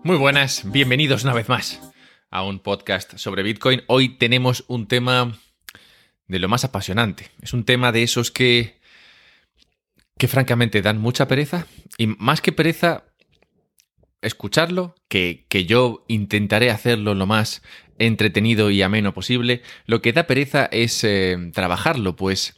Muy buenas, bienvenidos una vez más a un podcast sobre Bitcoin. Hoy tenemos un tema de lo más apasionante. Es un tema de esos que francamente dan mucha pereza. Y más que pereza, escucharlo, que yo intentaré hacerlo lo más entretenido y ameno posible. Lo que da pereza es trabajarlo, pues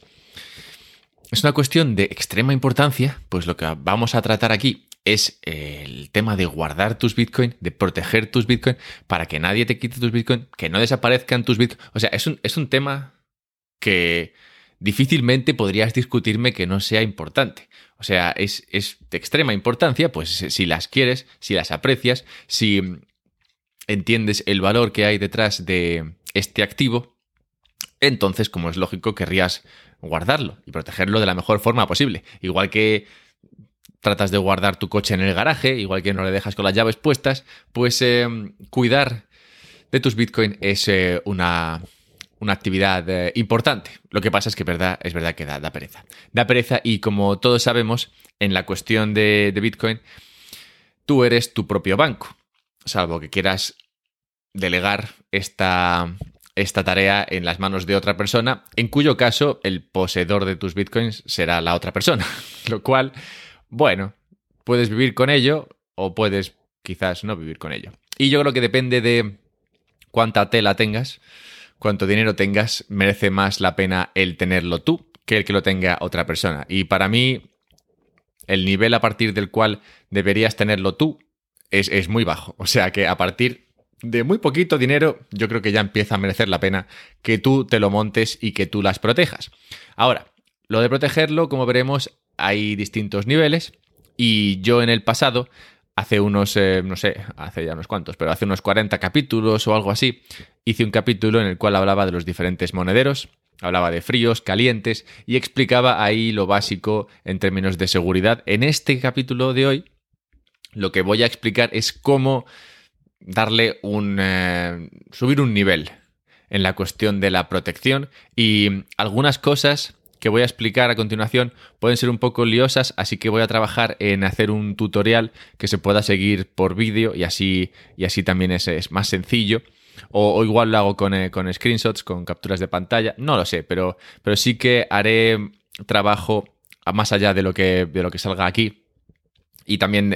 es una cuestión de extrema importancia. Pues lo que vamos a tratar aquí es el tema de guardar tus Bitcoin, de proteger tus Bitcoin, para que nadie te quite tus Bitcoin, que no desaparezcan tus Bitcoin. O sea, es un tema que difícilmente podrías discutirme que no sea importante. O sea, es de extrema importancia, pues si las quieres, si las aprecias, si entiendes el valor que hay detrás de este activo, entonces, como es lógico, querrías guardarlo y protegerlo de la mejor forma posible. Igual que tratas de guardar tu coche en el garaje, igual que no le dejas con las llaves puestas, pues cuidar de tus Bitcoin es una actividad importante. Lo que pasa es que es verdad que da pereza. Da pereza y como todos sabemos, en la cuestión de Bitcoin, tú eres tu propio banco, salvo que quieras delegar esta tarea en las manos de otra persona, en cuyo caso el poseedor de tus Bitcoins será la otra persona. Lo cual, bueno, puedes vivir con ello o puedes quizás no vivir con ello. Y yo creo que depende de cuánta tela tengas, cuánto dinero tengas, merece más la pena el tenerlo tú que el que lo tenga otra persona. Y para mí, el nivel a partir del cual deberías tenerlo tú es muy bajo. O sea que a partir de muy poquito dinero, yo creo que ya empieza a merecer la pena que tú te lo montes y que tú las protejas. Ahora, lo de protegerlo, como veremos, hay distintos niveles y yo en el pasado, hace unos, no sé, hace ya unos cuantos, pero hace unos 40 capítulos o algo así, hice un capítulo en el cual hablaba de los diferentes monederos, hablaba de fríos, calientes y explicaba ahí lo básico en términos de seguridad. En este capítulo de hoy, lo que voy a explicar es cómo darle subir un nivel en la cuestión de la protección y algunas cosas que voy a explicar a continuación pueden ser un poco liosas, así que voy a trabajar en hacer un tutorial que se pueda seguir por vídeo y así también es más sencillo. O igual lo hago con screenshots, con capturas de pantalla, no lo sé, pero sí que haré trabajo más allá de lo que salga aquí y también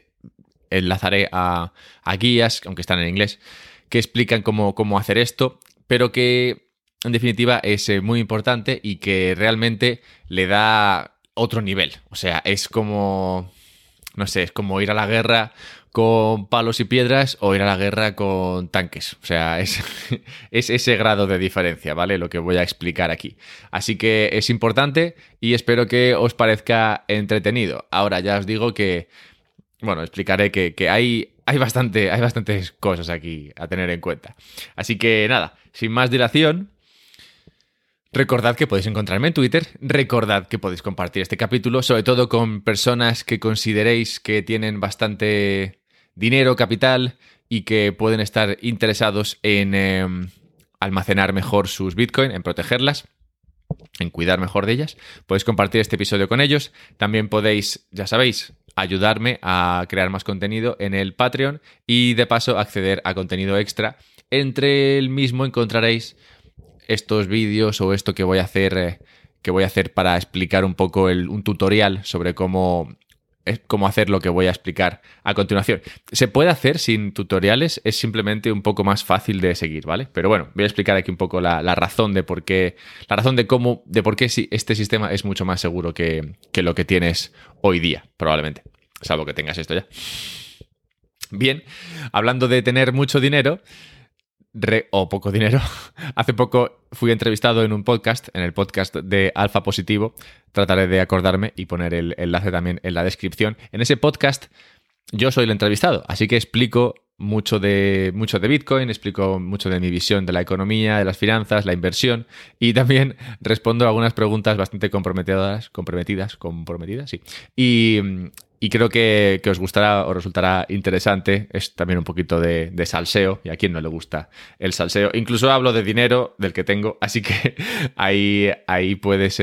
enlazaré a guías, aunque están en inglés, que explican cómo hacer esto, pero que en definitiva es muy importante y que realmente le da otro nivel. O sea, es como, no sé, es como ir a la guerra con palos y piedras o ir a la guerra con tanques. O sea, es ese grado de diferencia, ¿vale? Lo que voy a explicar aquí. Así que es importante y espero que os parezca entretenido. Ahora ya os digo que, bueno, explicaré que hay bastantes cosas aquí a tener en cuenta. Así que nada, sin más dilación, recordad que podéis encontrarme en Twitter, recordad que podéis compartir este capítulo, sobre todo con personas que consideréis que tienen bastante dinero, capital y que pueden estar interesados en almacenar mejor sus Bitcoin, en protegerlas, en cuidar mejor de ellas. Podéis compartir este episodio con ellos. También podéis, ya sabéis, ayudarme a crear más contenido en el Patreon y de paso acceder a contenido extra. Entre el mismo encontraréis estos vídeos o esto que voy a hacer para explicar un poco un tutorial sobre cómo hacer lo que voy a explicar a continuación. Se puede hacer sin tutoriales, es simplemente un poco más fácil de seguir, ¿vale? Pero bueno, voy a explicar aquí un poco la razón de por qué, este sistema es mucho más seguro que lo que tienes hoy día, probablemente, salvo que tengas esto ya. Bien, hablando de tener mucho dinero o poco dinero, hace poco fui entrevistado en un podcast, en el podcast de Alfa Positivo. Trataré de acordarme y poner el enlace también en la descripción. En ese podcast yo soy el entrevistado, así que explico mucho de Bitcoin, explico mucho de mi visión de la economía, de las finanzas, la inversión y también respondo a algunas preguntas bastante comprometidas, sí. Y creo que os gustará o resultará interesante. Es también un poquito de salseo, y a quién no le gusta el salseo. Incluso hablo de dinero del que tengo, así que ahí puedes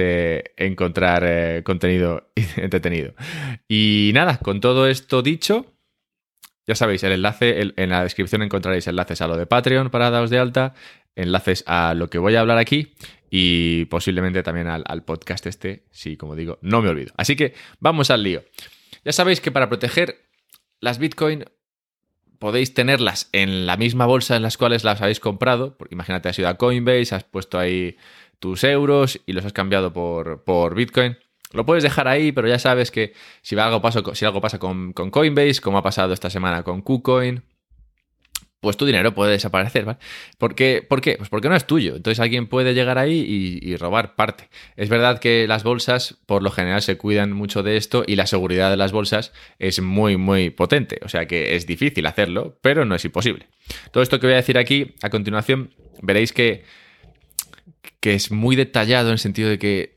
encontrar contenido entretenido. Y nada, con todo esto dicho, Ya sabéis, el enlace, en la descripción encontraréis enlaces a lo de Patreon para daros de alta, enlaces a lo que voy a hablar aquí y posiblemente también al podcast este, si como digo, no me olvido. Así que vamos al lío. Ya sabéis que para proteger las Bitcoin podéis tenerlas en la misma bolsa en las cuales las habéis comprado. Porque imagínate, has ido a Coinbase, has puesto ahí tus euros y los has cambiado por Bitcoin. Lo puedes dejar ahí, pero ya sabes que si algo pasa con Coinbase, como ha pasado esta semana con KuCoin, pues tu dinero puede desaparecer, ¿vale? ¿Por qué? Pues porque no es tuyo. Entonces alguien puede llegar ahí y robar parte. Es verdad que las bolsas, por lo general, se cuidan mucho de esto y la seguridad de las bolsas es muy, muy potente. O sea que es difícil hacerlo, pero no es imposible. Todo esto que voy a decir aquí, a continuación, veréis que es muy detallado en el sentido de que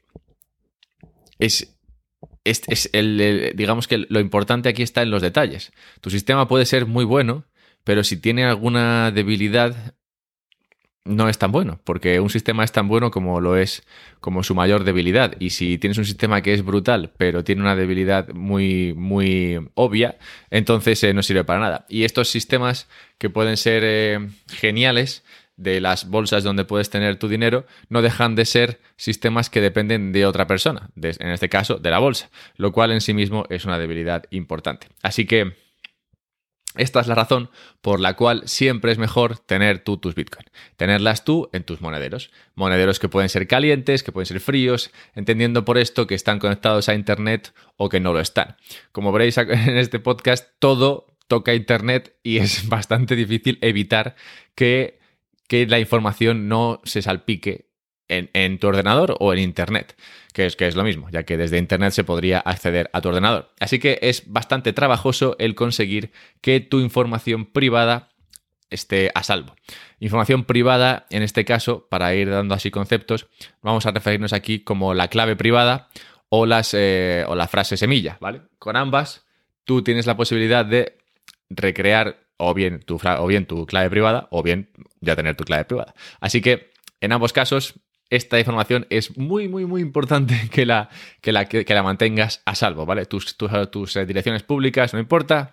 digamos que lo importante aquí está en los detalles. Tu sistema puede ser muy bueno, pero si tiene alguna debilidad, no es tan bueno, porque un sistema es tan bueno como lo es como su mayor debilidad. Y si tienes un sistema que es brutal, pero tiene una debilidad muy, muy obvia, entonces no sirve para nada. Y estos sistemas que pueden ser geniales de las bolsas donde puedes tener tu dinero, no dejan de ser sistemas que dependen de otra persona, en este caso de la bolsa, lo cual en sí mismo es una debilidad importante. Así que esta es la razón por la cual siempre es mejor tener tú tus Bitcoin. Tenerlas tú en tus monederos. Monederos que pueden ser calientes, que pueden ser fríos, entendiendo por esto que están conectados a Internet o que no lo están. Como veréis en este podcast, todo toca Internet y es bastante difícil evitar que la información no se salpique en tu ordenador o en Internet, que es lo mismo, ya que desde Internet se podría acceder a tu ordenador. Así que es bastante trabajoso el conseguir que tu información privada esté a salvo. Información privada, en este caso, para ir dando así conceptos, vamos a referirnos aquí como la clave privada o la frase semilla, ¿vale? Con ambas, tú tienes la posibilidad de recrear o bien tu clave privada o bien ya tener tu clave privada. Así que en ambos casos, esta información es muy, muy, muy importante que la mantengas a salvo, ¿vale? Tus direcciones públicas no importa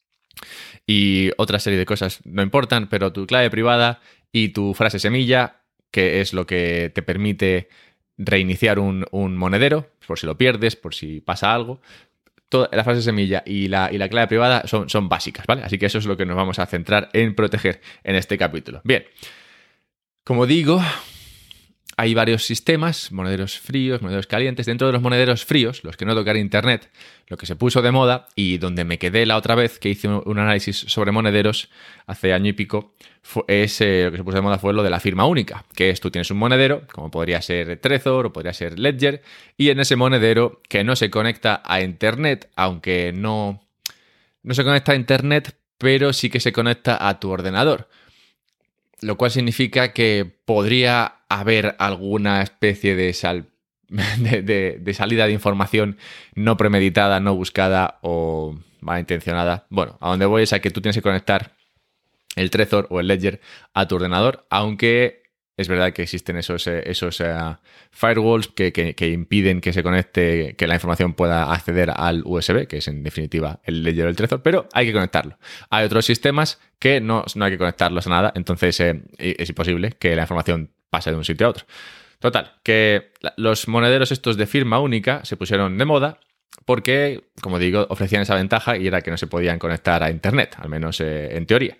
y otra serie de cosas no importan, pero tu clave privada y tu frase semilla, que es lo que te permite reiniciar un monedero, por si lo pierdes, por si pasa algo. Toda la frase semilla y la clave privada son básicas, ¿vale? Así que eso es lo que nos vamos a centrar en proteger en este capítulo. Bien, como digo, hay varios sistemas, monederos fríos, monederos calientes. Dentro de los monederos fríos, los que no tocan Internet, lo que se puso de moda y donde me quedé la otra vez que hice un análisis sobre monederos hace año y pico, lo que se puso de moda fue lo de la firma única, que es tú tienes un monedero, como podría ser Trezor o podría ser Ledger, y en ese monedero que no se conecta a Internet, aunque no se conecta a Internet, pero sí que se conecta a tu ordenador. Lo cual significa que podría haber alguna especie de salida de información no premeditada, no buscada o malintencionada. Bueno, a donde voy es a que tú tienes que conectar el Trezor o el Ledger a tu ordenador, aunque es verdad que existen esos firewalls que impiden que se conecte, que la información pueda acceder al USB, que es en definitiva el Ledger o el Trezor, pero hay que conectarlo. Hay otros sistemas que no hay que conectarlos a nada, entonces es imposible que la información pase de un sitio a otro. Total, que los monederos estos de firma única se pusieron de moda porque, como digo, ofrecían esa ventaja y era que no se podían conectar a Internet, al menos en teoría.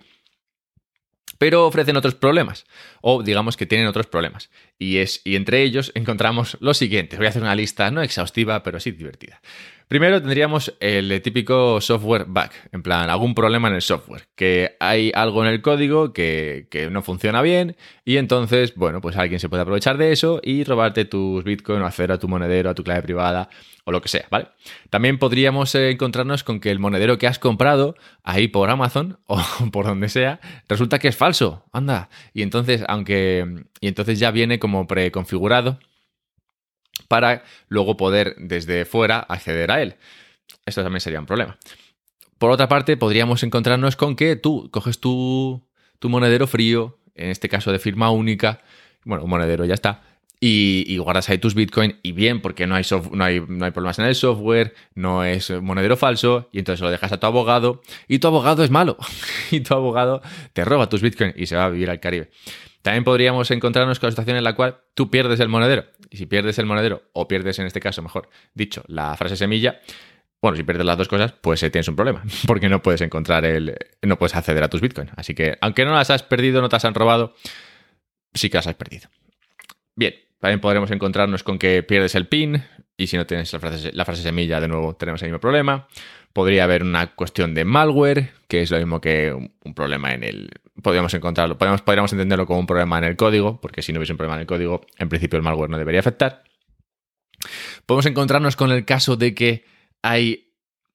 Pero ofrecen otros problemas, o digamos que tienen otros problemas. Y entre ellos encontramos los siguientes. Voy a hacer una lista no exhaustiva, pero sí divertida. Primero tendríamos el típico software bug, en plan, algún problema en el software, que hay algo en el código que no funciona bien y entonces, bueno, pues alguien se puede aprovechar de eso y robarte tus Bitcoin o acceder a tu monedero, a tu clave privada o lo que sea, ¿vale? También podríamos encontrarnos con que el monedero que has comprado ahí por Amazon o por donde sea, resulta que es falso, anda. Y entonces ya viene como preconfigurado para luego poder desde fuera acceder a él. Esto también sería un problema. Por otra parte, podríamos encontrarnos con que tú coges tu monedero frío, en este caso de firma única, bueno, un monedero ya está, y guardas ahí tus Bitcoin y bien, porque no hay problemas en el software, no es monedero falso y entonces lo dejas a tu abogado y tu abogado es malo y tu abogado te roba tus Bitcoin y se va a vivir al Caribe. También podríamos encontrarnos con la situación en la cual tú pierdes el monedero y si pierdes el monedero o pierdes en este caso, mejor dicho, la frase semilla, bueno, si pierdes las dos cosas, pues tienes un problema, porque no puedes no puedes acceder a tus Bitcoin. Así que, aunque no las has perdido, no te las han robado, sí que las has perdido. Bien, también podremos encontrarnos con que pierdes el PIN y si no tienes la frase semilla, de nuevo tenemos el mismo problema. Podría haber una cuestión de malware, que es lo mismo que un problema en el... Podríamos entenderlo como un problema en el código, porque si no hubiese un problema en el código, en principio el malware no debería afectar. Podemos encontrarnos con el caso de que hay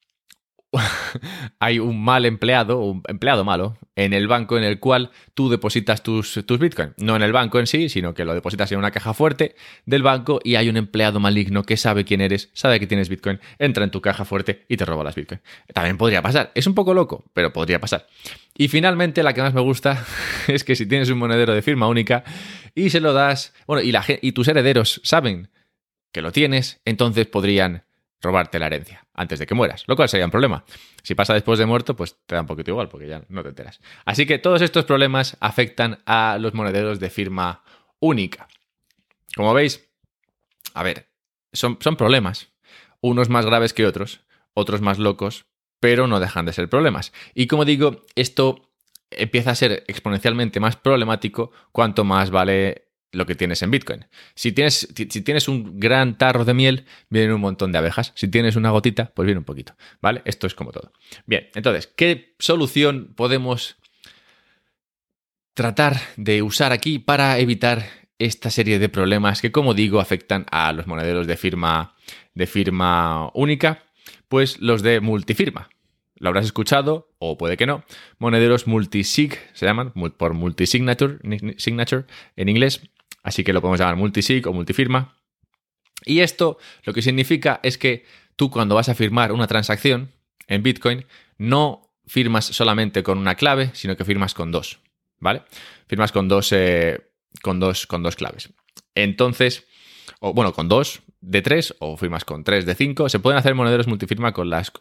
un mal empleado, un empleado malo, en el banco en el cual tú depositas tus Bitcoin. No en el banco en sí, sino que lo depositas en una caja fuerte del banco y hay un empleado maligno que sabe quién eres, sabe que tienes Bitcoin, entra en tu caja fuerte y te roba las Bitcoin. También podría pasar. Es un poco loco, pero podría pasar. Y finalmente, la que más me gusta es que si tienes un monedero de firma única y se lo das, bueno, y tus herederos saben que lo tienes, entonces podrían robarte la herencia antes de que mueras, lo cual sería un problema. Si pasa después de muerto, pues te da un poquito igual, porque ya no te enteras. Así que todos estos problemas afectan a los monederos de firma única. Como veis, a ver, son problemas. Unos más graves que otros más locos, pero no dejan de ser problemas. Y como digo, esto empieza a ser exponencialmente más problemático cuanto más vale lo que tienes en Bitcoin. Si tienes un gran tarro de miel, vienen un montón de abejas. Si tienes una gotita, pues viene un poquito, ¿vale? Esto es como todo. Bien, entonces, ¿qué solución podemos tratar de usar aquí para evitar esta serie de problemas que, como digo, afectan a los monederos de firma única? Pues los de multifirma. Lo habrás escuchado, o puede que no. Monederos multisig se llaman, por multisignature en inglés. Así que lo podemos llamar multisig o multifirma. Y esto lo que significa es que tú cuando vas a firmar una transacción en Bitcoin no firmas solamente con una clave, sino que firmas con dos, ¿vale? Firmas con dos claves. Entonces, con dos de 3 o firmas con 3 de 5. Se pueden hacer monederos multifirma con los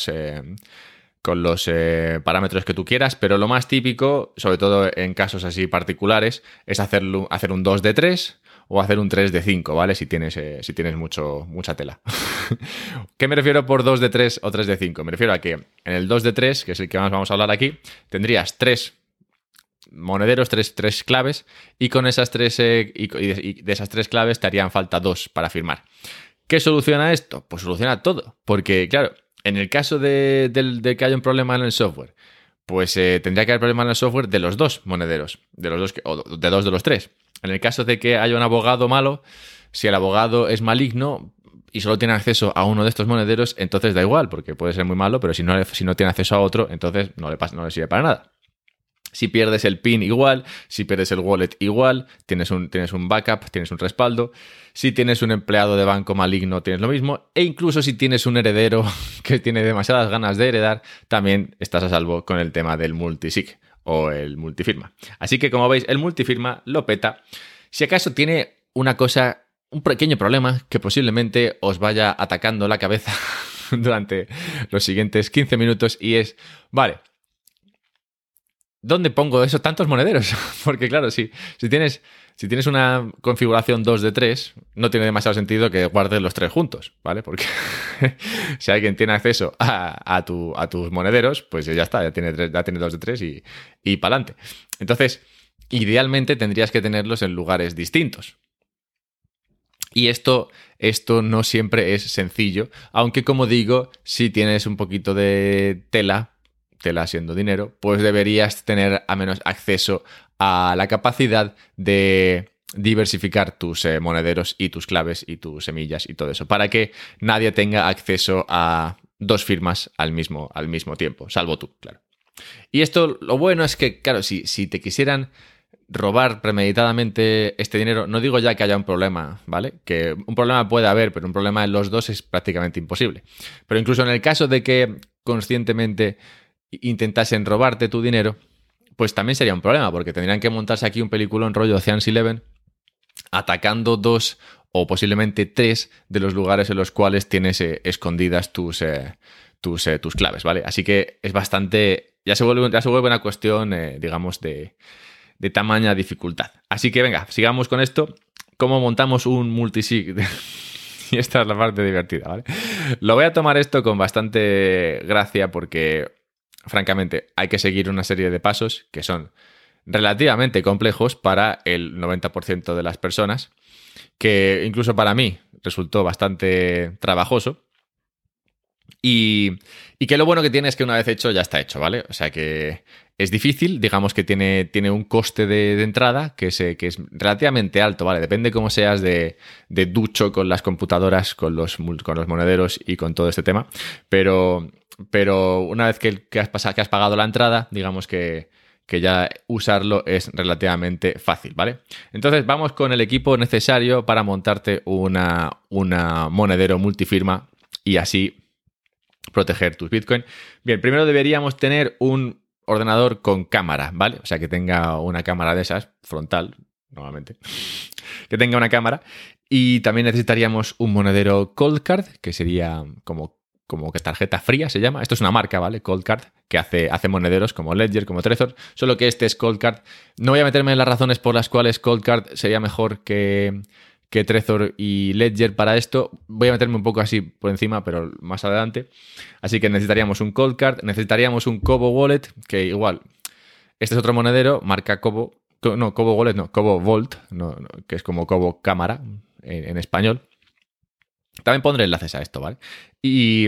parámetros que tú quieras, pero lo más típico, sobre todo en casos así particulares, es hacer un 2 de 3 o hacer un 3 de 5, ¿vale? Si tienes mucha tela. ¿Qué me refiero por 2 de 3 o 3 de 5? Me refiero a que en el 2 de 3, que es el que más vamos a hablar aquí, tendrías 3 monederos, tres claves, y con esas 3 y de esas 3 claves te harían falta 2 para firmar. ¿Qué soluciona esto? Pues soluciona todo, porque claro, en el caso de que haya un problema en el software, pues tendría que haber problema en el software de los dos monederos, o de 2 de los 3. En el caso de que haya un abogado malo, si el abogado es maligno y solo tiene acceso a uno de estos monederos, entonces da igual, porque puede ser muy malo, pero si no tiene acceso a otro, entonces no le sirve para nada. Si pierdes el PIN igual, si pierdes el wallet igual, tienes un backup, tienes un respaldo. Si tienes un empleado de banco maligno, tienes lo mismo. E incluso si tienes un heredero que tiene demasiadas ganas de heredar, también estás a salvo con el tema del multisig o el multifirma. Así que, como veis, el multifirma lo peta. Si acaso tiene un pequeño problema que posiblemente os vaya atacando la cabeza durante los siguientes 15 minutos y es, vale, ¿dónde pongo esos tantos monederos? Porque claro, si tienes una configuración 2 de 3, no tiene demasiado sentido que guardes los 3 juntos, ¿vale? Porque si alguien tiene acceso a tus monederos, pues ya está, ya tiene 2 de 3 y para adelante. Entonces, idealmente tendrías que tenerlos en lugares distintos. Y esto no siempre es sencillo, aunque como digo, si tienes un poquito de tela siendo dinero, pues deberías tener al menos acceso a la capacidad de diversificar tus monederos y tus claves y tus semillas y todo eso, para que nadie tenga acceso a 2 firmas al mismo tiempo, salvo tú, claro. Y esto, lo bueno es que, claro, si te quisieran robar premeditadamente este dinero, no digo ya que haya un problema, ¿vale? Que un problema puede haber, pero un problema en los dos es prácticamente imposible. Pero incluso en el caso de que conscientemente intentasen robarte tu dinero, pues también sería un problema, porque tendrían que montarse aquí un peliculón rollo Ocean's 11 atacando 2 o posiblemente 3 de los lugares en los cuales tienes escondidas tus claves, ¿vale? Así que es bastante... Ya se vuelve una cuestión, digamos, de tamaña dificultad. Así que venga, sigamos con esto. ¿Cómo montamos un multisig? Y esta es la parte divertida, ¿vale? Lo voy a tomar esto con bastante gracia porque, francamente, hay que seguir una serie de pasos que son relativamente complejos para el 90% de las personas, que incluso para mí resultó bastante trabajoso. Y que lo bueno que tiene es que una vez hecho ya está hecho, ¿vale? O sea que es difícil, digamos que tiene un coste de entrada que es relativamente alto, ¿vale? Depende cómo seas de ducho con las computadoras, con los monederos y con todo este tema. Pero una vez que has pagado la entrada, digamos que ya usarlo es relativamente fácil, ¿vale? Entonces vamos con el equipo necesario para montarte una monedero multifirma y así proteger tus Bitcoin. Bien, primero deberíamos tener un ordenador con cámara, ¿vale? O sea, que tenga una cámara de esas, frontal, normalmente, que tenga una cámara. Y también necesitaríamos un monedero Coldcard, que sería como que tarjeta fría se llama. Esto es una marca, ¿vale? Coldcard, que hace monederos como Ledger, como Trezor, solo que este es Coldcard. No voy a meterme en las razones por las cuales Coldcard sería mejor que Trezor y Ledger para esto. Voy a meterme un poco así por encima, pero más adelante. Así que necesitaríamos un Coldcard, necesitaríamos un Cobo Wallet, que igual, este es otro monedero, marca Cobo, no, Cobo Wallet no, Cobo Vault, no, que es como Cobo Cámara en español. También pondré enlaces a esto, ¿vale? Y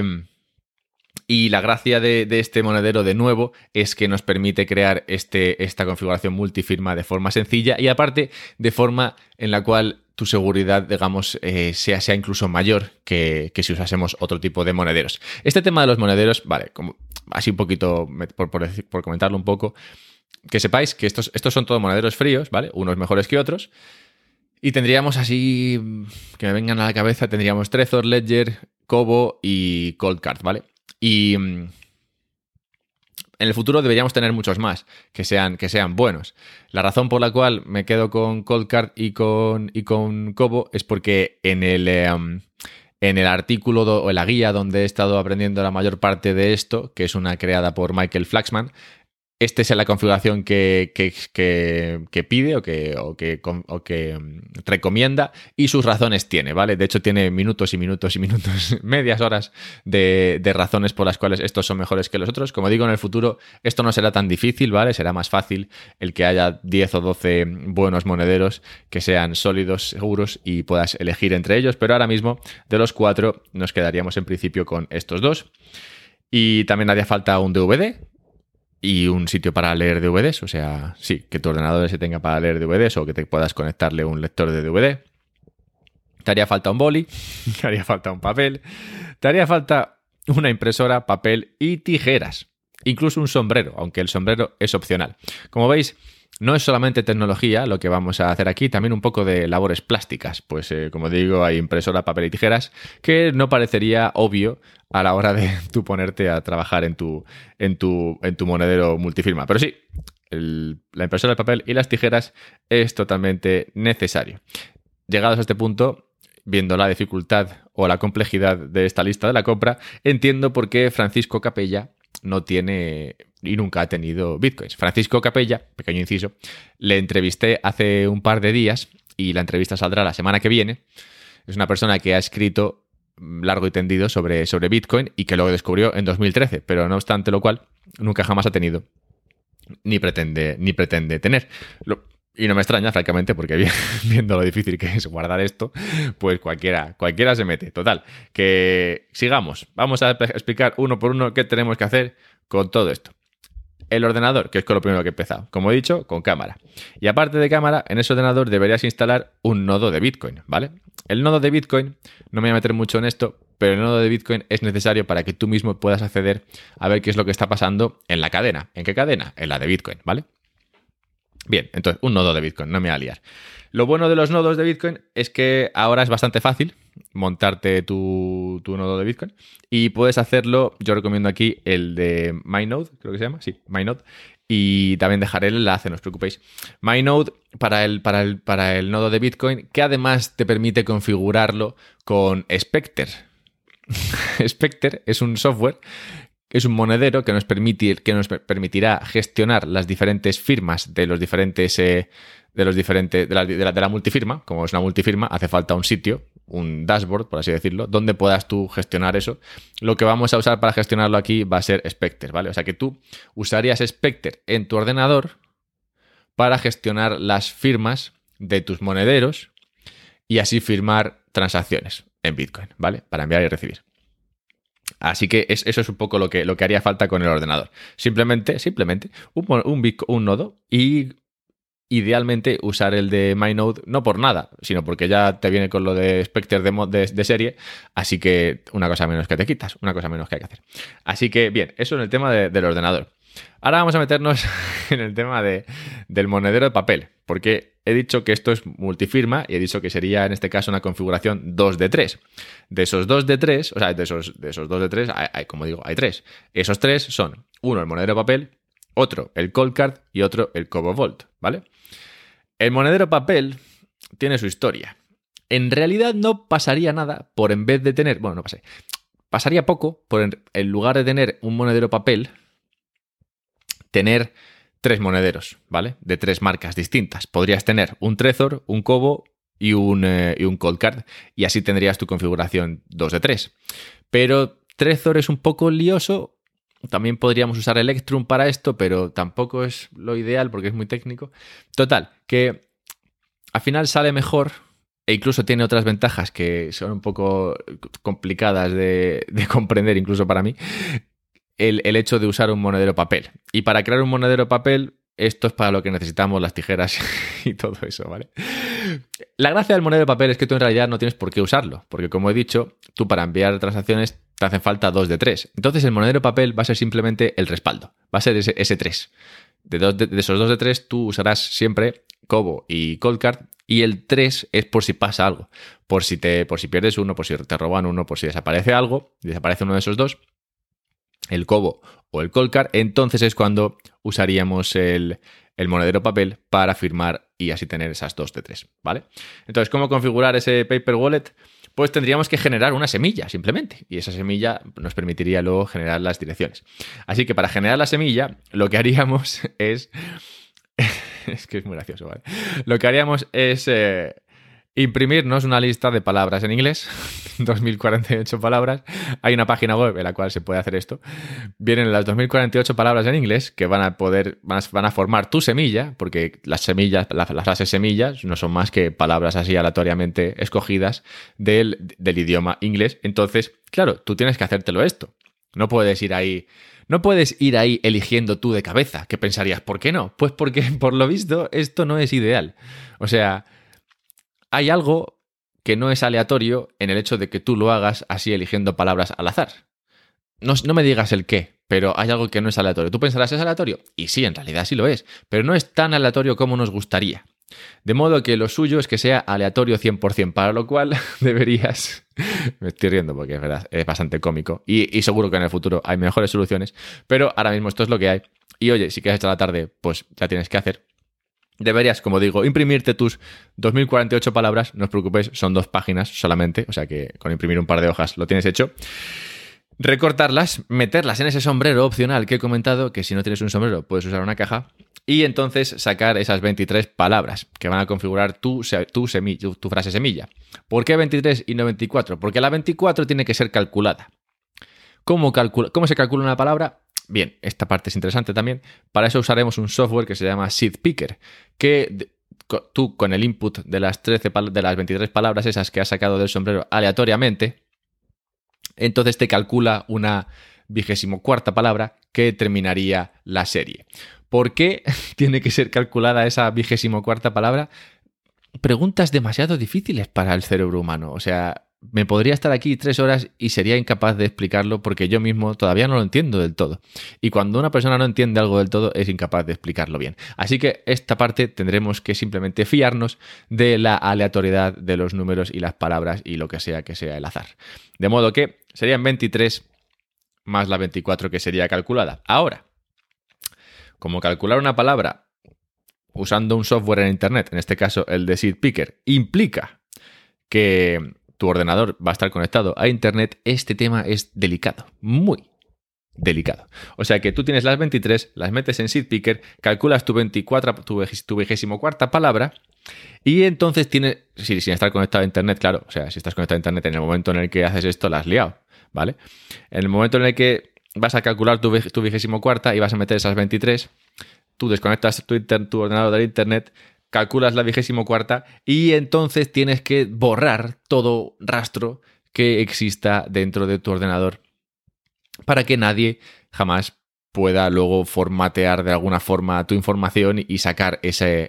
la gracia de este monedero, de nuevo, es que nos permite crear esta configuración multifirma de forma sencilla y aparte de forma en la cual tu seguridad, digamos, sea incluso mayor que si usásemos otro tipo de monederos. Este tema de los monederos, vale, como así un poquito, por comentarlo un poco, que sepáis que estos son todos monederos fríos, ¿vale? Unos mejores que otros. Y tendríamos así, que me vengan a la cabeza, tendríamos Trezor, Ledger, Cobo y Coldcard, ¿vale? Y en el futuro deberíamos tener muchos más que sean buenos. La razón por la cual me quedo con Coldcard y con Cobo es porque en el artículo o en la guía donde he estado aprendiendo la mayor parte de esto, que es una creada por Michael Flaxman, esta es la configuración que pide o que recomienda y sus razones tiene, ¿vale? De hecho, tiene minutos y minutos y minutos, medias horas de razones por las cuales estos son mejores que los otros. Como digo, en el futuro esto no será tan difícil, ¿vale? Será más fácil el que haya 10 o 12 buenos monederos que sean sólidos, seguros y puedas elegir entre ellos. Pero ahora mismo, de los 4, nos quedaríamos en principio con estos 2. Y también haría falta un DVD y un sitio para leer DVDs, o sea, sí, que tu ordenador se tenga para leer DVDs o que te puedas conectarle un lector de DVD. Te haría falta un boli, te haría falta un papel, te haría falta una impresora, papel y tijeras. Incluso un sombrero, aunque el sombrero es opcional. Como veis, no es solamente tecnología lo que vamos a hacer aquí, también un poco de labores plásticas. Pues como digo, hay impresora, papel y tijeras, que no parecería obvio a la hora de tú ponerte a trabajar en tu monedero multifirma. Pero sí, la impresora, el papel y las tijeras es totalmente necesario. Llegados a este punto, viendo la dificultad o la complejidad de esta lista de la compra, entiendo por qué Francisco Capella no tiene y nunca ha tenido bitcoins. Francisco Capella, pequeño inciso, le entrevisté hace un par de días y la entrevista saldrá la semana que viene. Es una persona que ha escrito largo y tendido sobre Bitcoin y que lo descubrió en 2013, pero no obstante lo cual nunca jamás ha tenido ni pretende tener. Y no me extraña, francamente, porque viendo lo difícil que es guardar esto, pues cualquiera se mete. Total, que sigamos. Vamos a explicar uno por uno qué tenemos que hacer con todo esto. El ordenador, que es con lo primero que he empezado. Como he dicho, con cámara. Y aparte de cámara, en ese ordenador deberías instalar un nodo de Bitcoin, ¿vale? El nodo de Bitcoin, no me voy a meter mucho en esto, pero el nodo de Bitcoin es necesario para que tú mismo puedas acceder a ver qué es lo que está pasando en la cadena. ¿En qué cadena? En la de Bitcoin, ¿vale? Bien, entonces, un nodo de Bitcoin, no me voy a liar. Lo bueno de los nodos de Bitcoin es que ahora es bastante fácil montarte tu nodo de Bitcoin y puedes hacerlo, yo recomiendo aquí el de MyNode, creo que se llama, sí, MyNode, Y también dejaré el enlace, no os preocupéis. MyNode para el nodo de Bitcoin, que además te permite configurarlo con Spectre. Spectre es un software, es un monedero que nos permitirá gestionar las diferentes firmas de la multifirma. Como es una multifirma, hace falta un sitio, un dashboard, por así decirlo, donde puedas tú gestionar eso. Lo que vamos a usar para gestionarlo aquí va a ser Spectre, ¿vale? O sea que tú usarías Spectre en tu ordenador para gestionar las firmas de tus monederos y así firmar transacciones en Bitcoin, ¿vale? Para enviar y recibir. Así que eso es un poco lo que haría falta con el ordenador. Simplemente un nodo y idealmente usar el de MyNode, no por nada, sino porque ya te viene con lo de Spectre de serie, así que una cosa menos que te quitas, una cosa menos que hay que hacer. Así que bien, eso en el tema del ordenador. Ahora vamos a meternos en el tema del monedero de papel, porque he dicho que esto es multifirma y he dicho que sería en este caso una configuración 2 de 3. De esos 2 de 3, o sea, de esos 2 de 3, como digo, hay 3. Esos 3 son, uno, el monedero de papel, otro, el Coldcard y otro, el Cobo Vault, ¿vale? El monedero papel tiene su historia. En realidad no pasaría nada por en vez de tener... Bueno, no pasé. Pasaría poco por en lugar de tener un monedero papel, tener 3 monederos, ¿vale? De 3 marcas distintas. Podrías tener un Trezor, un Cobo y un Coldcard, y así tendrías tu configuración 2 de 3. Pero Trezor es un poco lioso. También podríamos usar Electrum para esto, pero tampoco es lo ideal porque es muy técnico. Total, que al final sale mejor e incluso tiene otras ventajas que son un poco complicadas de comprender, incluso para mí, el hecho de usar un monedero papel. Y para crear un monedero papel, esto es para lo que necesitamos las tijeras y todo eso, ¿vale? La gracia del monedero papel es que tú en realidad no tienes por qué usarlo, porque como he dicho, tú para enviar transacciones te hacen falta 2 de 3. Entonces el monedero papel va a ser simplemente el respaldo, va a ser ese 3. De esos 2 de 3 tú usarás siempre Cobo y Coldcard, y el 3 es por si pasa algo, por si pierdes uno, por si te roban uno, por si desaparece algo, desaparece uno de esos 2, el Cobo o el Coldcard, entonces es cuando usaríamos el monedero papel para firmar y así tener esas 2 de 3, ¿vale? Entonces, ¿cómo configurar ese Paper Wallet? Pues tendríamos que generar una semilla, simplemente. Y esa semilla nos permitiría luego generar las direcciones. Así que para generar la semilla, lo que haríamos es... es que es muy gracioso, ¿vale? Lo que haríamos es imprimirnos una lista de palabras en inglés, 2048 palabras. Hay una página web en la cual se puede hacer esto. Vienen las 2048 palabras en inglés que van a formar tu semilla, porque las frases semillas no son más que palabras así aleatoriamente escogidas del idioma inglés. Entonces, claro, tú tienes que hacértelo esto. No puedes ir ahí eligiendo tú de cabeza. ¿Qué pensarías? ¿Por qué no? Pues porque, por lo visto, esto no es ideal. O sea, hay algo que no es aleatorio en el hecho de que tú lo hagas así eligiendo palabras al azar. No me digas el qué, pero hay algo que no es aleatorio. ¿Tú pensarás, ¿es aleatorio? Y sí, en realidad sí lo es, pero no es tan aleatorio como nos gustaría. De modo que lo suyo es que sea aleatorio 100%, para lo cual deberías... Me estoy riendo porque es verdad, es bastante cómico y seguro que en el futuro hay mejores soluciones, pero ahora mismo esto es lo que hay. Y oye, si quieres echar la tarde, pues ya tienes que hacer. Deberías, como digo, imprimirte tus 2048 palabras, no os preocupéis, son 2 páginas solamente, o sea que con imprimir un par de hojas lo tienes hecho. Recortarlas, meterlas en ese sombrero opcional que he comentado, que si no tienes un sombrero puedes usar una caja, y entonces sacar esas 23 palabras que van a configurar tu frase semilla. ¿Por qué 23 y no 24? Porque la 24 tiene que ser calculada. ¿Cómo se calcula una palabra? Bien, esta parte es interesante también. Para eso usaremos un software que se llama SeedPicker, que tú con el input de las 23 palabras esas que has sacado del sombrero aleatoriamente, entonces te calcula una 24ª palabra que terminaría la serie. ¿Por qué tiene que ser calculada esa 24ª palabra? Preguntas demasiado difíciles para el cerebro humano. O sea, me podría estar aquí 3 horas y sería incapaz de explicarlo porque yo mismo todavía no lo entiendo del todo. Y cuando una persona no entiende algo del todo, es incapaz de explicarlo bien. Así que esta parte tendremos que simplemente fiarnos de la aleatoriedad de los números y las palabras y lo que sea el azar. De modo que serían 23 más la 24 que sería calculada. Ahora, como calcular una palabra usando un software en Internet, en este caso el de SeedPicker, implica que tu ordenador va a estar conectado a Internet, este tema es delicado, muy delicado. O sea que tú tienes las 23, las metes en SeedPicker, calculas tu 24ª palabra y entonces tienes, sin estar conectado a Internet, claro, o sea, si estás conectado a Internet en el momento en el que haces esto, la has liado, ¿vale? En el momento en el que vas a calcular tu 24ª y vas a meter esas 23, tú desconectas tu ordenador del Internet, calculas la 24ª y entonces tienes que borrar todo rastro que exista dentro de tu ordenador para que nadie jamás pueda luego formatear de alguna forma tu información y sacar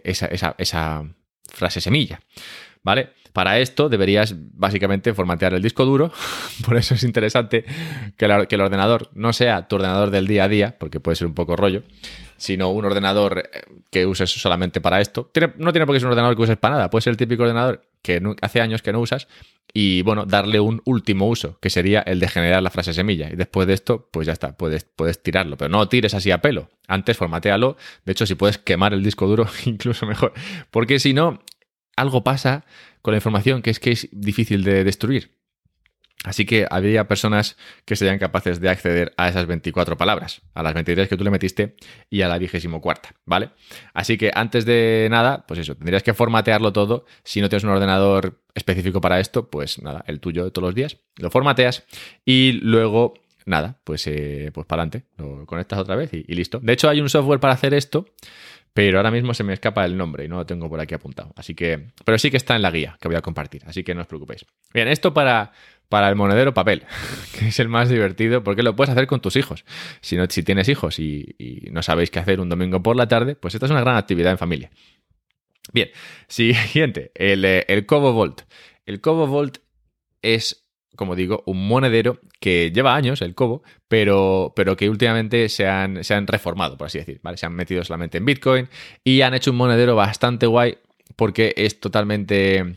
esa frase semilla, ¿vale? Para esto deberías básicamente formatear el disco duro, por eso es interesante que el ordenador no sea tu ordenador del día a día, porque puede ser un poco rollo, sino un ordenador que uses solamente para esto. No tiene por qué ser un ordenador que uses para nada, puede ser el típico ordenador que hace años que no usas y, bueno, darle un último uso, que sería el de generar la frase semilla. Y después de esto, pues ya está, puedes tirarlo, pero no tires así a pelo. Antes formatéalo, de hecho, si puedes quemar el disco duro, incluso mejor, porque si no, algo pasa con la información que es difícil de destruir. Así que había personas que serían capaces de acceder a esas 24 palabras, a las 23 que tú le metiste y a la 24ª, ¿vale? Así que antes de nada, pues eso, tendrías que formatearlo todo. Si no tienes un ordenador específico para esto, pues nada, el tuyo de todos los días, lo formateas y luego, nada, pues para adelante, lo conectas otra vez y listo. De hecho, hay un software para hacer esto, pero ahora mismo se me escapa el nombre y no lo tengo por aquí apuntado. Así que, pero sí que está en la guía que voy a compartir, así que no os preocupéis. Bien, esto para el monedero papel, que es el más divertido, porque lo puedes hacer con tus hijos. Si tienes hijos y no sabéis qué hacer un domingo por la tarde, pues esta es una gran actividad en familia. Bien, siguiente, el Kobo Vault. El Kobo Vault es, como digo, un monedero que lleva años, el Kobo, pero que últimamente se han reformado, por así decir, ¿vale? Se han metido solamente en Bitcoin y han hecho un monedero bastante guay porque es totalmente,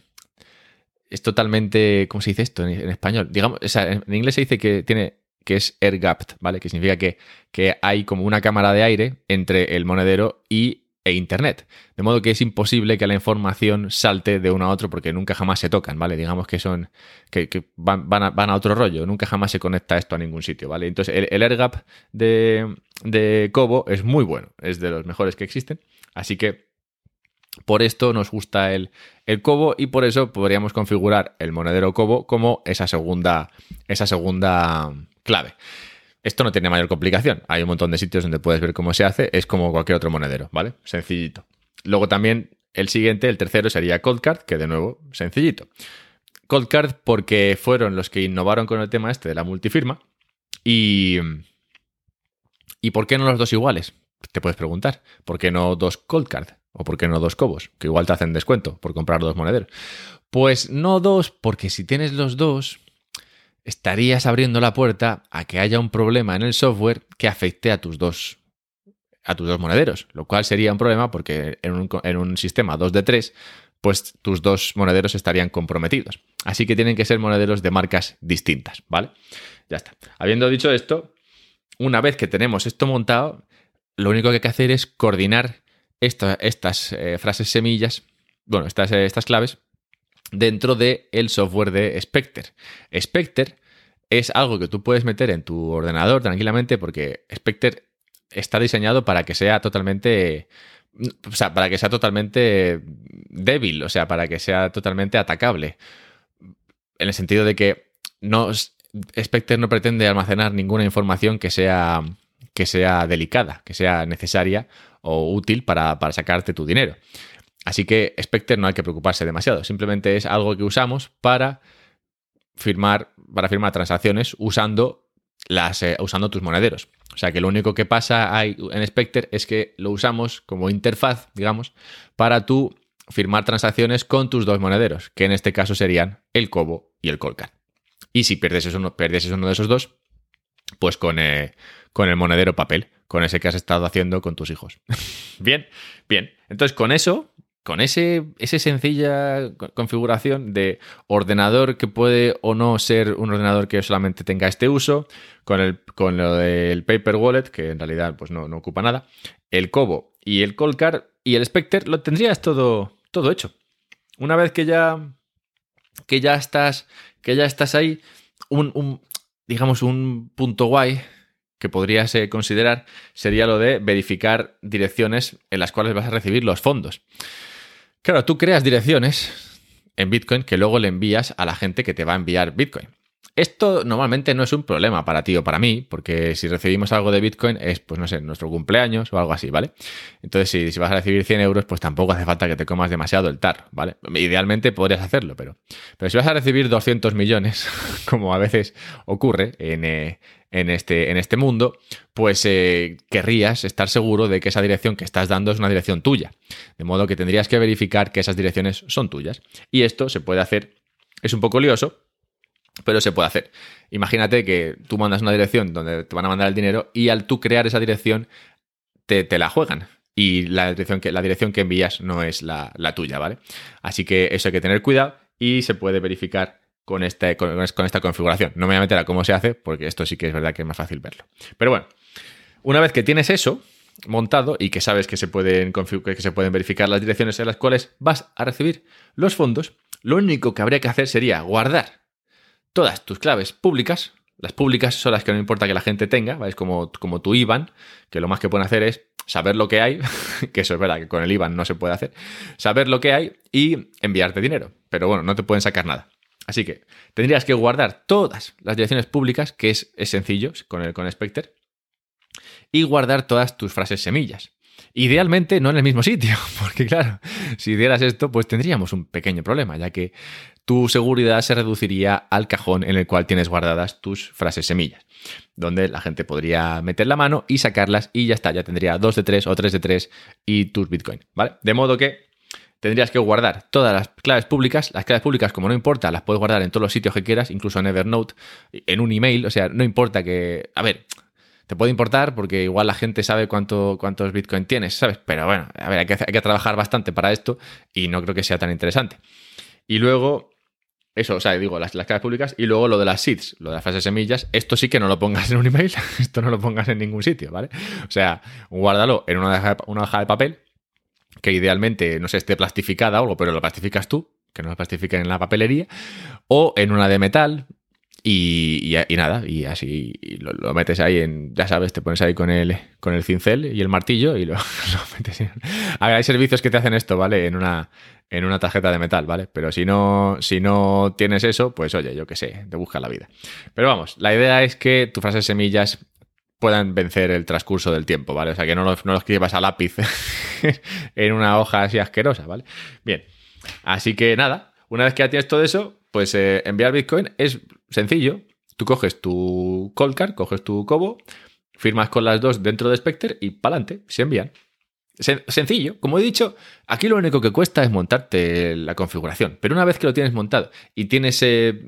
¿cómo se dice esto en español? Digamos, o sea, en inglés se dice que es air gapped, ¿vale? Que significa que hay como una cámara de aire entre el monedero e Internet. De modo que es imposible que la información salte de uno a otro porque nunca jamás se tocan, ¿vale? Digamos que van a otro rollo, nunca jamás se conecta esto a ningún sitio, ¿vale? Entonces el AirGap de Kobo es muy bueno, es de los mejores que existen, así que por esto nos gusta el Kobo y por eso podríamos configurar el monedero Kobo como esa segunda clave. Esto no tiene mayor complicación. Hay un montón de sitios donde puedes ver cómo se hace. Es como cualquier otro monedero, ¿vale? Sencillito. Luego también el tercero sería Coldcard, que de nuevo, sencillito. Coldcard porque fueron los que innovaron con el tema este de la multifirma. ¿Y por qué no los dos iguales? Te puedes preguntar. ¿Por qué no dos Coldcard? ¿O por qué no dos Kobos? Que igual te hacen descuento por comprar dos monederos. Pues no dos, porque si tienes los dos, estarías abriendo la puerta a que haya un problema en el software que afecte a tus dos monederos, lo cual sería un problema porque en un sistema 2 de 3, pues tus dos monederos estarían comprometidos. Así que tienen que ser monederos de marcas distintas, ¿vale? Ya está. Habiendo dicho esto, una vez que tenemos esto montado, lo único que hay que hacer es coordinar estas frases semillas, bueno, estas claves, dentro del software de Spectre. Spectre es algo que tú puedes meter en tu ordenador tranquilamente porque Spectre está diseñado para que sea totalmente... O sea, para que sea totalmente débil, o sea, para que sea totalmente atacable. En el sentido de que Spectre no pretende almacenar ninguna información que sea delicada, que sea necesaria o útil para sacarte tu dinero. Así que Spectre no hay que preocuparse demasiado. Simplemente es algo que usamos para firmar transacciones usando tus monederos. O sea que lo único que pasa ahí en Spectre es que lo usamos como interfaz, digamos, para tú firmar transacciones con tus dos monederos, que en este caso serían el Kobo y el Coldcard. Y si pierdes uno de esos dos, pues con el monedero papel, con ese que has estado haciendo con tus hijos. Bien. Entonces, con eso con esa sencilla configuración de ordenador que puede o no ser un ordenador que solamente tenga este uso, con lo del Paper Wallet, que en realidad pues no ocupa nada, el Kobo y el Coldcard y el Spectre, lo tendrías todo hecho. Una vez que ya estás ahí, digamos, un punto guay que podrías considerar sería lo de verificar direcciones en las cuales vas a recibir los fondos. Claro, tú creas direcciones en Bitcoin que luego le envías a la gente que te va a enviar Bitcoin. Esto normalmente no es un problema para ti o para mí, porque si recibimos algo de Bitcoin es, pues no sé, nuestro cumpleaños o algo así, ¿vale? Entonces, si vas a recibir 100 euros, pues tampoco hace falta que te comas demasiado el tarro, ¿vale? Idealmente podrías hacerlo, pero si vas a recibir 200 millones, como a veces ocurre en este mundo, pues querrías estar seguro de que esa dirección que estás dando es una dirección tuya. De modo que tendrías que verificar que esas direcciones son tuyas. Y esto se puede hacer, es un poco lioso, pero se puede hacer. Imagínate que tú mandas una dirección donde te van a mandar el dinero y al tú crear esa dirección te la juegan. Y la dirección que envías no es la tuya, ¿vale? Así que eso hay que tener cuidado y se puede verificar con esta configuración. No me voy a meter a cómo se hace, porque esto sí que es verdad que es más fácil verlo. Pero bueno, una vez que tienes eso montado y que sabes que se pueden verificar las direcciones en las cuales vas a recibir los fondos, lo único que habría que hacer sería guardar todas tus claves públicas. Las públicas son las que no importa que la gente tenga, ¿vale? Es como tu IBAN, que lo más que pueden hacer es saber lo que hay, que eso es verdad que con el IBAN no se puede hacer, saber lo que hay y enviarte dinero. Pero bueno, no te pueden sacar nada. Así que tendrías que guardar todas las direcciones públicas, que es sencillo con Spectre, y guardar todas tus frases semillas. Idealmente no en el mismo sitio, porque claro, si hicieras esto, pues tendríamos un pequeño problema, ya que tu seguridad se reduciría al cajón en el cual tienes guardadas tus frases semillas, donde la gente podría meter la mano y sacarlas y ya está, ya tendría 2 de 3 o 3 de 3 y tus Bitcoin, ¿vale? De modo que tendrías que guardar todas las claves públicas. Las claves públicas, como no importa, las puedes guardar en todos los sitios que quieras, incluso en Evernote, en un email, o sea, no importa que... A ver, te puede importar porque igual la gente sabe cuántos Bitcoin tienes, ¿sabes? Pero bueno, a ver, hay que trabajar bastante para esto y no creo que sea tan interesante. Y luego, eso, o sea, digo, las claves públicas y luego lo de las seeds, lo de las frases semillas, esto sí que no lo pongas en un email, esto no lo pongas en ningún sitio, ¿vale? O sea, guárdalo en una hoja de papel que idealmente, no sé, esté plastificada o algo, pero lo plastificas tú, que no lo plastifiquen en la papelería, o en una de metal. Y nada, y así lo metes ahí ya sabes, te pones ahí con el cincel y el martillo y lo metes en... A ver, hay servicios que te hacen esto, ¿vale? En una tarjeta de metal, ¿vale? Pero si no tienes eso, pues oye, yo qué sé, te busca la vida. Pero vamos, la idea es que tus frases semillas puedan vencer el transcurso del tiempo, ¿vale? O sea, que no los escribas a lápiz en una hoja así asquerosa, ¿vale? Bien, así que nada, una vez que ya tienes todo eso, pues enviar Bitcoin es sencillo. Tú coges tu Coldcard, coges tu Kobo, firmas con las dos dentro de Spectre y pa'lante, se envían. Sencillo. Como he dicho, aquí lo único que cuesta es montarte la configuración. Pero una vez que lo tienes montado y tienes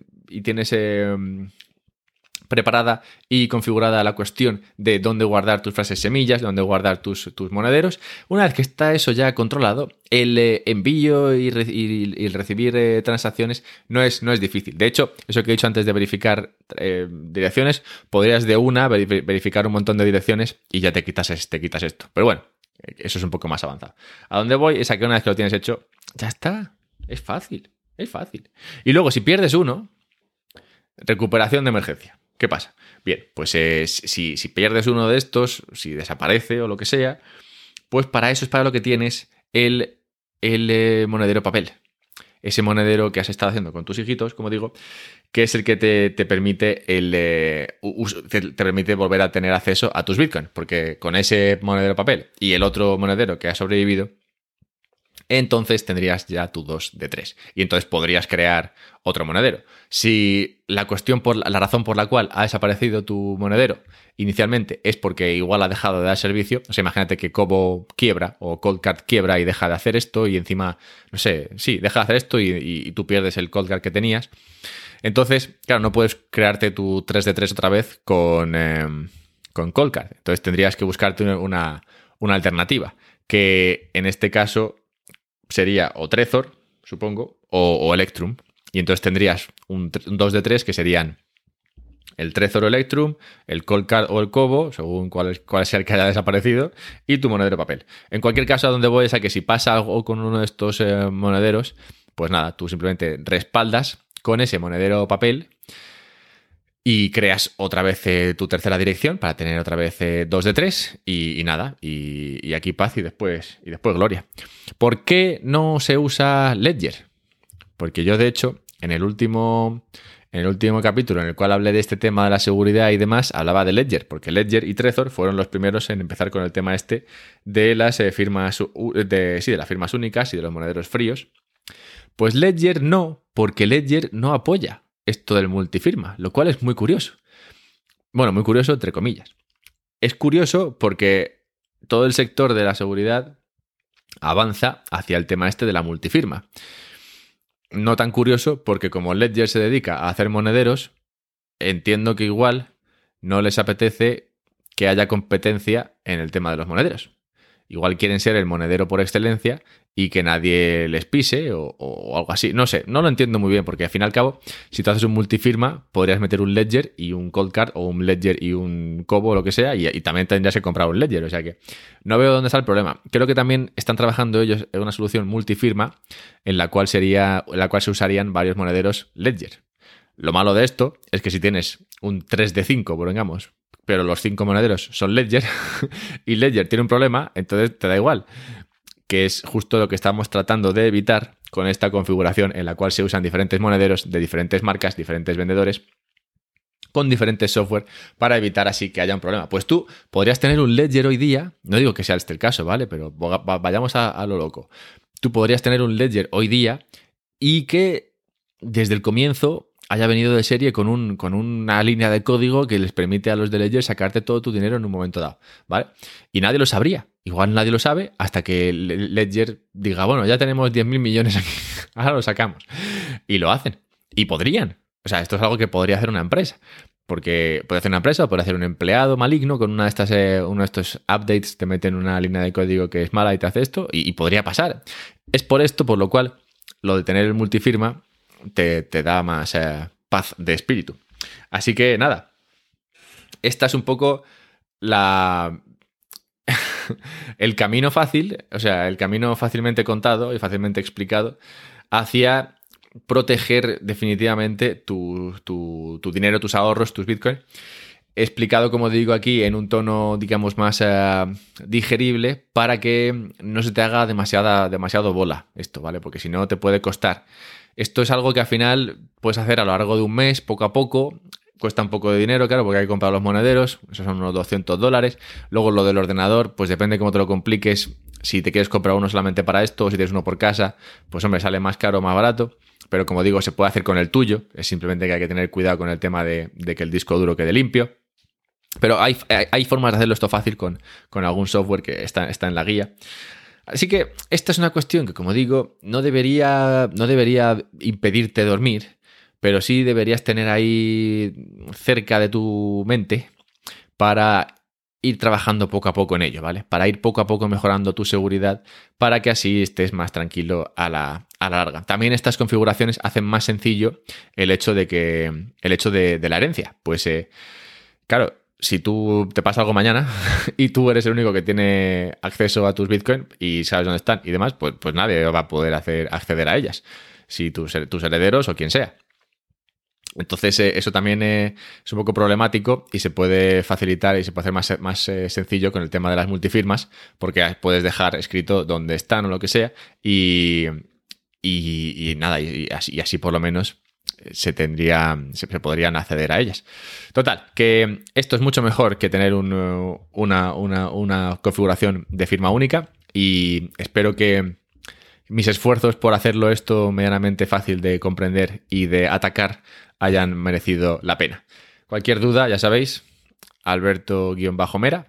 preparada y configurada la cuestión de dónde guardar tus frases semillas, dónde guardar tus monederos. Una vez que está eso ya controlado, el envío y el recibir transacciones no es difícil. De hecho, eso que he dicho antes de verificar direcciones, podrías de una verificar un montón de direcciones y ya te quitas esto. Pero bueno, eso es un poco más avanzado. A dónde voy es a que una vez que lo tienes hecho, ya está. Es fácil. Y luego, si pierdes uno, recuperación de emergencia. ¿Qué pasa? Bien, pues si pierdes uno de estos, si desaparece o lo que sea, pues para eso es para lo que tienes el monedero papel. Ese monedero que has estado haciendo con tus hijitos, como digo, que es el que te permite te permite volver a tener acceso a tus Bitcoin. Porque con ese monedero papel y el otro monedero que ha sobrevivido, entonces tendrías ya tu 2 de 3. Y entonces podrías crear otro monedero. Si la razón por la cual ha desaparecido tu monedero inicialmente es porque igual ha dejado de dar servicio, o sea, imagínate que Kobo quiebra o Coldcard quiebra y deja de hacer esto y encima, no sé, sí, deja de hacer esto y tú pierdes el Coldcard que tenías. Entonces, claro, no puedes crearte tu 3 de 3 otra vez con Coldcard. Entonces tendrías que buscarte una alternativa, que en este caso sería o Trezor, supongo, o Electrum. Y entonces tendrías un 2 de 3 que serían el Trezor o Electrum, el Coldcard o el Cobo, según cuál sea el que haya desaparecido, y tu monedero papel. En cualquier caso, a donde voy es a que si pasa algo con uno de estos monederos, pues nada, tú simplemente respaldas con ese monedero papel y creas otra vez tu tercera dirección para tener otra vez 2 de 3 y nada, y aquí paz y después gloria. ¿Por qué no se usa Ledger? Porque yo, de hecho, en el último capítulo en el cual hablé de este tema de la seguridad y demás, hablaba de Ledger, porque Ledger y Trezor fueron los primeros en empezar con el tema este de las firmas de las firmas únicas y de los monederos fríos. Pues Ledger no, porque Ledger no apoya esto del multifirma, lo cual es muy curioso. Bueno, muy curioso entre comillas. Es curioso porque todo el sector de la seguridad avanza hacia el tema este de la multifirma. No tan curioso porque como Ledger se dedica a hacer monederos, entiendo que igual no les apetece que haya competencia en el tema de los monederos. Igual quieren ser el monedero por excelencia y que nadie les pise o algo así. No sé, no lo entiendo muy bien porque al fin y al cabo, si tú haces un multifirma, podrías meter un Ledger y un Coldcard o un Ledger y un Cobo o lo que sea y también tendrías que comprar un Ledger. O sea que no veo dónde está el problema. Creo que también están trabajando ellos en una solución multifirma en la cual se usarían varios monederos Ledger. Lo malo de esto es que si tienes un 3 de 5, pongamos, pero los 5 monederos son Ledger y Ledger tiene un problema, entonces te da igual. Que es justo lo que estamos tratando de evitar con esta configuración en la cual se usan diferentes monederos de diferentes marcas, diferentes vendedores, con diferentes software para evitar así que haya un problema. Pues tú podrías tener un Ledger hoy día, no digo que sea este el caso, ¿vale? Pero vayamos a lo loco. Tú podrías tener un Ledger hoy día y que desde el comienzo haya venido de serie con una línea de código que les permite a los de Ledger sacarte todo tu dinero en un momento dado, ¿vale? Y nadie lo sabría. Igual nadie lo sabe hasta que Ledger diga, bueno, ya tenemos 10.000 millones aquí, ahora lo sacamos. Y lo hacen. Y podrían. O sea, esto es algo que podría hacer una empresa. Porque puede hacer una empresa o puede hacer un empleado maligno con uno de estos updates, te meten una línea de código que es mala y te hace esto, y podría pasar. Es por esto por lo cual lo de tener el multifirma te da más paz de espíritu. Así que nada, esta es un poco el camino fácil, o sea, el camino fácilmente contado y fácilmente explicado hacia proteger definitivamente tu dinero, tus ahorros, tus bitcoins. Explicado, como digo aquí, en un tono, digamos, más digerible para que no se te haga demasiado bola esto, ¿vale? Porque si no te puede costar. Esto es algo que al final puedes hacer a lo largo de un mes, poco a poco. Cuesta un poco de dinero, claro, porque hay que comprar los monederos. Esos son unos $200. Luego lo del ordenador, pues depende cómo te lo compliques. Si te quieres comprar uno solamente para esto o si tienes uno por casa, pues hombre, sale más caro o más barato. Pero como digo, se puede hacer con el tuyo. Es simplemente que hay que tener cuidado con el tema de que el disco duro quede limpio. Pero hay formas de hacerlo esto fácil con algún software que está en la guía. Así que esta es una cuestión que, como digo, no debería impedirte dormir, pero sí deberías tener ahí cerca de tu mente para ir trabajando poco a poco en ello, ¿vale? Para ir poco a poco mejorando tu seguridad para que así estés más tranquilo a la larga. También estas configuraciones hacen más sencillo el hecho de la herencia. Pues, claro, si tú te pasa algo mañana y tú eres el único que tiene acceso a tus Bitcoin y sabes dónde están y demás, pues nadie va a poder acceder a ellas. Si tus herederos o quien sea. Entonces eso también es un poco problemático y se puede facilitar y se puede hacer más sencillo con el tema de las multifirmas porque puedes dejar escrito dónde están o lo que sea y nada, y así por lo menos se podrían acceder a ellas. Total, que esto es mucho mejor que tener una configuración de firma única y espero que mis esfuerzos por hacerlo esto medianamente fácil de comprender y de atacar hayan merecido la pena. Cualquier duda, ya sabéis, Alberto-Mera.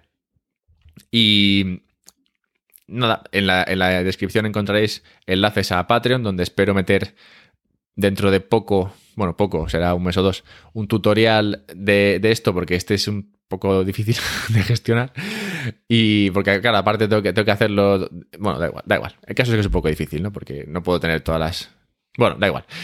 Y nada, en la descripción encontraréis enlaces a Patreon, donde espero meter dentro de poco, será un mes o dos, un tutorial de esto, porque este es un poco difícil de gestionar. Y porque, claro, aparte tengo que hacerlo... Bueno, da igual. El caso es que es un poco difícil, ¿no? Porque no puedo tener todas las... Bueno, da igual.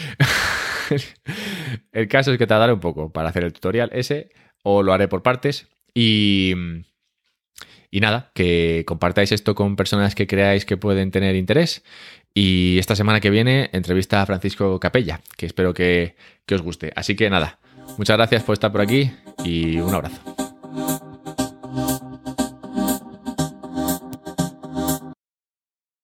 El caso es que tardaré un poco para hacer el tutorial ese, o lo haré por partes. Y nada, que compartáis esto con personas que creáis que pueden tener interés. Y esta semana que viene, entrevista a Francisco Capella, que espero que os guste. Así que nada, muchas gracias por estar por aquí y un abrazo.